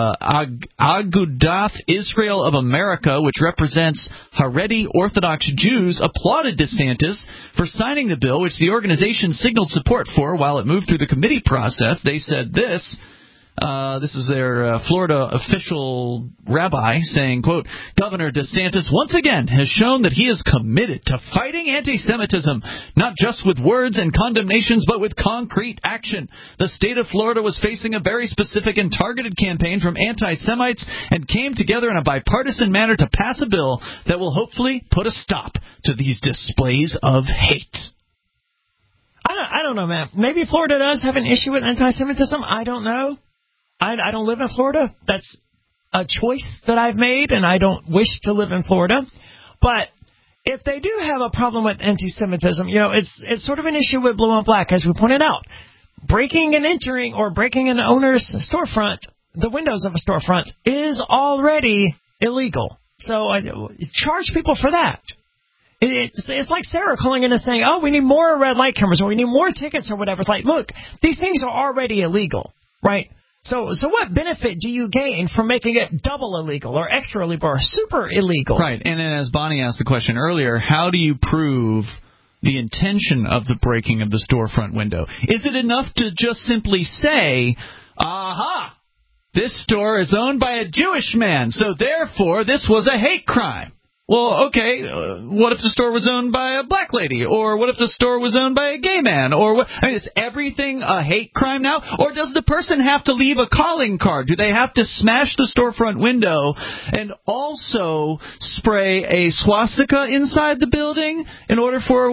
Agudath Israel of America, which represents Haredi Orthodox Jews, applauded DeSantis for signing the bill, which the organization signaled support for while it moved through the committee process. They said this. This is their Florida official rabbi saying, quote, "Governor DeSantis once again has shown that he is committed to fighting anti-Semitism, not just with words and condemnations, but with concrete action. The state of Florida was facing a very specific and targeted campaign from anti-Semites and came together in a bipartisan manner to pass a bill that will hopefully put a stop to these displays of hate." I don't know, man. Maybe Florida does have an issue with anti-Semitism. I don't know. I don't live in Florida. That's a choice that I've made, and I don't wish to live in Florida. But if they do have a problem with anti-Semitism, it's sort of an issue with blue on black, as we pointed out. breaking and entering or breaking an owner's storefront, the windows of a storefront, is already illegal. So charge people for that. It's like Sarah calling in and saying, oh, we need more red light cameras or we need more tickets or whatever. It's like, look, these things are already illegal, right? So what benefit do you gain from making it double illegal or extra illegal or super illegal? Right, and then as Bonnie asked the question earlier, how do you prove the intention of the breaking of the storefront window? Is it enough to just simply say, aha, this store is owned by a Jewish man, so therefore this was a hate crime? Well, okay, what if the store was owned by a black lady? Or what if the store was owned by a gay man? Or what? I mean, is everything a hate crime now? Or does the person have to leave a calling card? Do they have to smash the storefront window and also spray a swastika inside the building in order for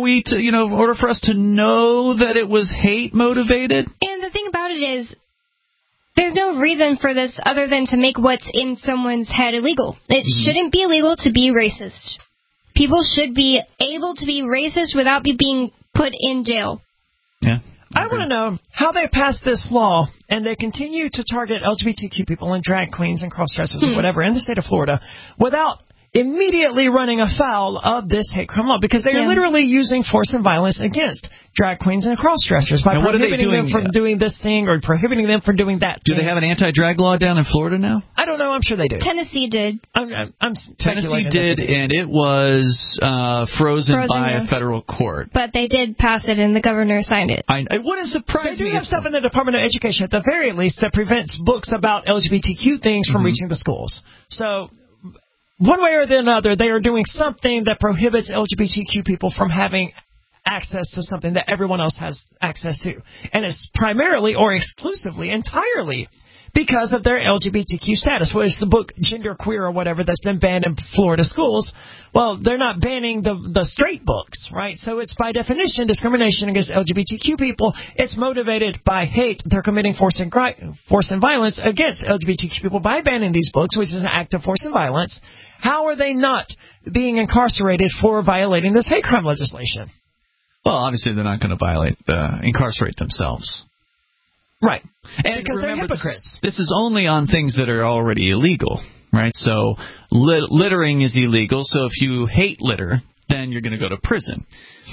us to know that it was hate motivated? And the thing about it is, there's no reason for this other than to make what's in someone's head illegal. It shouldn't be illegal to be racist. People should be able to be racist without being put in jail. Yeah. I want to know how they passed this law and they continue to target LGBTQ people and drag queens and cross-dressers or whatever in the state of Florida without immediately running afoul of this hate crime law, because they are literally using force and violence against drag queens and cross-dressers by prohibiting them from doing this thing or prohibiting them from doing that thing. Do they have an anti-drag law down in Florida now? I don't know. I'm sure they do. Tennessee did. Tennessee did, and it was frozen by a federal court. But they did pass it, and the governor signed it. It wouldn't surprise me. They do have stuff in the Department of Education, at the very least, that prevents books about LGBTQ things from reaching the schools. So one way or the other, they are doing something that prohibits LGBTQ people from having access to something that everyone else has access to. And it's primarily or exclusively, entirely, because of their LGBTQ status. Well, it's the book Gender Queer or whatever that's been banned in Florida schools. Well, they're not banning the straight books, right? So it's by definition discrimination against LGBTQ people. It's motivated by hate. They're committing force and violence against LGBTQ people by banning these books, which is an act of force and violence. How are they not being incarcerated for violating this hate crime legislation? Well, obviously they're not going to incarcerate themselves. Right. And because remember, they're hypocrites. This is only on things that are already illegal, right? So littering is illegal, so if you hate litter, then you're going to go to prison.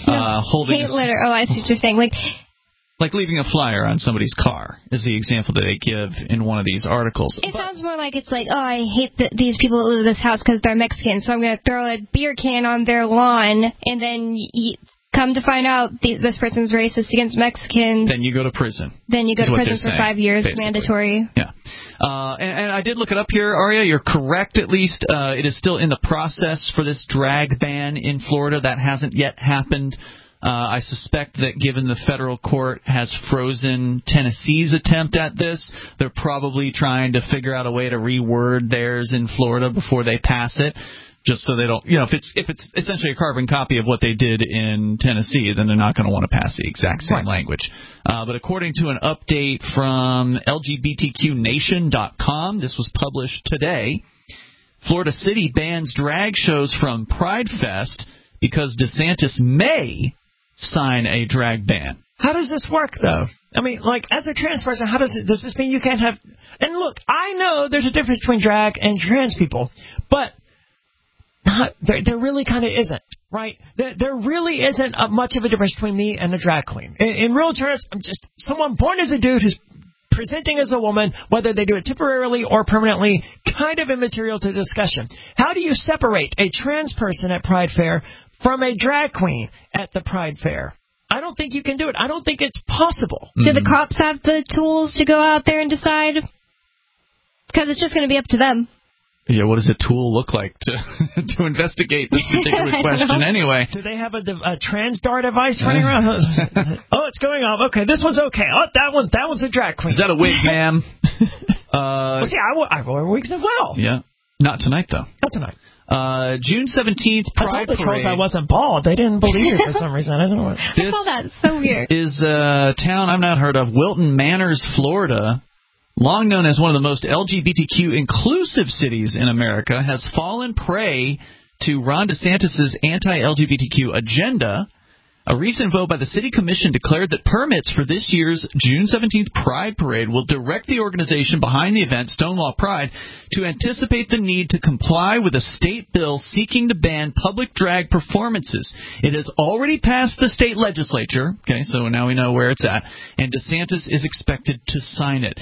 Hate litter. Oh, I see what you're saying. Like leaving a flyer on somebody's car is the example that they give in one of these articles. It sounds more like it's like, oh, I hate these people that live in this house because they're Mexican, so I'm going to throw a beer can on their lawn, and then come to find out this person's racist against Mexicans. Then you go to prison. Then you go to prison for 5 years, basically. Mandatory. Yeah. And I did look it up here, Aria. You're correct, at least. It is still in the process for this drag ban in Florida. That hasn't yet happened. I suspect that given the federal court has frozen Tennessee's attempt at this, they're probably trying to figure out a way to reword theirs in Florida before they pass it, just so they don't, if it's essentially a carbon copy of what they did in Tennessee, then they're not going to want to pass the exact same language. But according to an update from LGBTQNation.com, this was published today, Florida City bans drag shows from Pride Fest because DeSantis may sign a drag ban. How does this work, though? I mean, as a trans person, does this mean you can't have... And look, I know there's a difference between drag and trans people, but there really kind of isn't, right? There really isn't much of a difference between me and a drag queen. In real terms, I'm just someone born as a dude who's presenting as a woman, whether they do it temporarily or permanently, kind of immaterial to discussion. How do you separate a trans person at Pride Fair from a drag queen at the Pride Fair? I don't think you can do it. I don't think it's possible. Do the cops have the tools to go out there and decide? Because it's just going to be up to them. Yeah, what does a tool look like to investigate this particular question anyway? Do they have a TransDar device running around? Oh, it's going off. Okay, this one's okay. Oh, that one's a drag queen. Is that a wig, ma'am? Well, see, I wore wigs as well. Yeah. Not tonight, though. Not tonight. June 17th, Pride I told the trolls Parade. I wasn't bald. They didn't believe it for some reason. I don't know what. I saw that. It's so weird. Is a town I've not heard of, Wilton Manors, Florida, long known as one of the most LGBTQ inclusive cities in America, has fallen prey to Ron DeSantis' anti-LGBTQ agenda. A recent vote by the City Commission declared that permits for this year's June 17th Pride Parade will direct the organization behind the event, Stonewall Pride, to anticipate the need to comply with a state bill seeking to ban public drag performances. It has already passed the state legislature, okay, so now we know where it's at, and DeSantis is expected to sign it.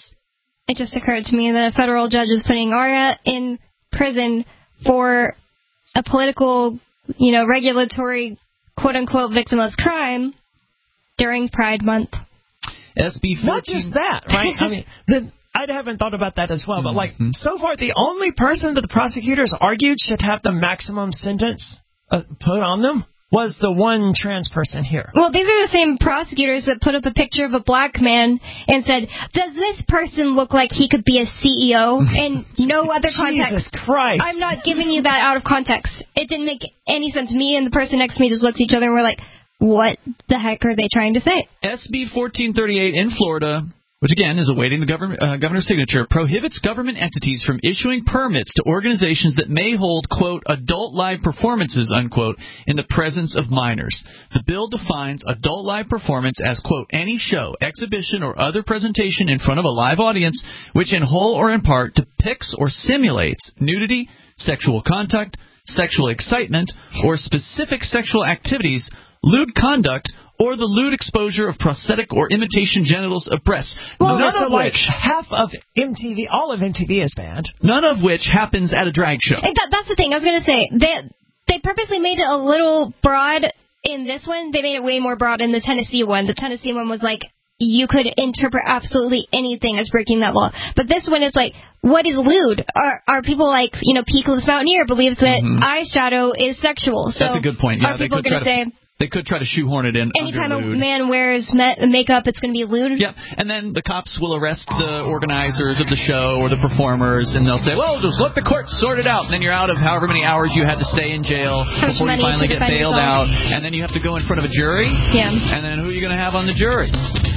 It just occurred to me that a federal judge is putting Aria in prison for a political, regulatory, quote-unquote, victimless crime during Pride Month. SB 14. Not just that, right? I mean, I haven't thought about that as well, but so far the only person that the prosecutors argued should have the maximum sentence put on them was the one trans person here. Well, these are the same prosecutors that put up a picture of a black man and said, does this person look like he could be a CEO? And no other context. Jesus Christ. I'm not giving you that out of context. It didn't make any sense. Me and the person next to me just looked at each other and we're like, what the heck are they trying to say? SB 1438 in Florida, which again is awaiting the governor's signature, prohibits government entities from issuing permits to organizations that may hold, quote, adult live performances, unquote, in the presence of minors. The bill defines adult live performance as, quote, any show, exhibition, or other presentation in front of a live audience which in whole or in part depicts or simulates nudity, sexual contact, sexual excitement, or specific sexual activities, lewd conduct, or the lewd exposure of prosthetic or imitation genitals of breasts. Well, none of which half of MTV, all of MTV is banned. None of which happens at a drag show. That's the thing. I was going to say, they purposely made it a little broad in this one. They made it way more broad in the Tennessee one. The Tennessee one was like, you could interpret absolutely anything as breaking that law. But this one is like, what is lewd? Are people like, Peakless Mountaineer believes that eyeshadow is sexual. So that's a good point. Yeah, are people going to say... They could try to shoehorn it in. Anytime under lewd. a man wears makeup, it's going to be lewd? Yeah, and then the cops will arrest the organizers of the show or the performers, and they'll say, well, just let the court sort it out. And then you're out of however many hours you had to stay in jail before you finally get bailed out. And then you have to go in front of a jury. Yeah. And then who are you going to have on the jury?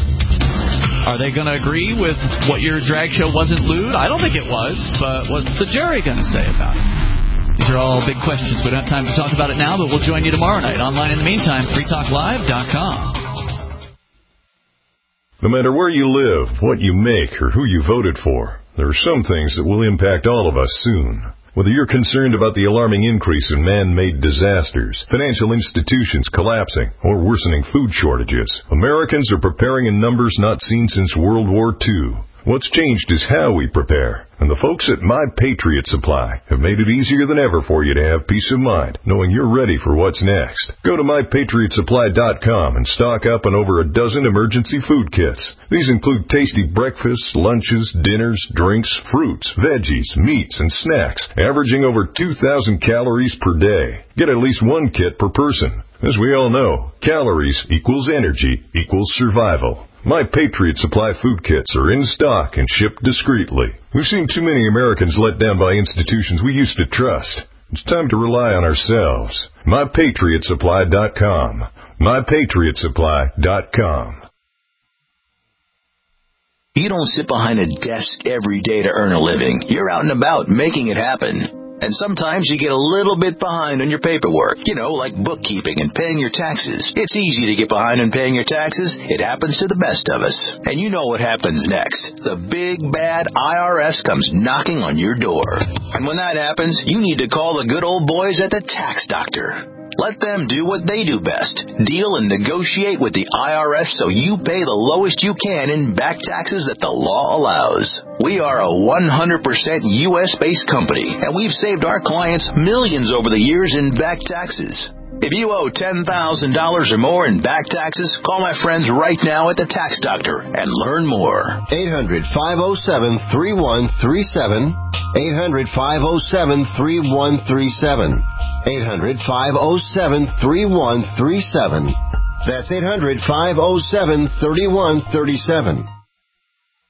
Are they going to agree with what your drag show wasn't lewd? I don't think it was, but what's the jury going to say about it? These are all big questions. We don't have time to talk about it now, but we'll join you tomorrow night. Online in the meantime, freetalklive.com. No matter where you live, what you make, or who you voted for, there are some things that will impact all of us soon. Whether you're concerned about the alarming increase in man-made disasters, financial institutions collapsing, or worsening food shortages, Americans are preparing in numbers not seen since World War II. What's changed is how we prepare, and the folks at My Patriot Supply have made it easier than ever for you to have peace of mind, knowing you're ready for what's next. Go to MyPatriotSupply.com and stock up on over a dozen emergency food kits. These include tasty breakfasts, lunches, dinners, drinks, fruits, veggies, meats, and snacks, averaging over 2,000 calories per day. Get at least one kit per person. As we all know, calories equals energy equals survival. My Patriot Supply food kits are in stock and shipped discreetly. We've seen too many Americans let down by institutions we used to trust. It's time to rely on ourselves. MyPatriotSupply.com. MyPatriotSupply.com. You don't sit behind a desk every day to earn a living. You're out and about making it happen. And sometimes you get a little bit behind on your paperwork, like bookkeeping and paying your taxes. It's easy to get behind on paying your taxes. It happens to the best of us. And you know what happens next. The big, bad IRS comes knocking on your door. And when that happens, you need to call the good old boys at the Tax Doctor. Let them do what they do best. Deal and negotiate with the IRS so you pay the lowest you can in back taxes that the law allows. We are a 100% U.S.-based company, and we've saved our clients millions over the years in back taxes. If you owe $10,000 or more in back taxes, call my friends right now at the Tax Doctor and learn more. 800-507-3137. 800-507-3137. 800-507-3137. That's 800-507-3137.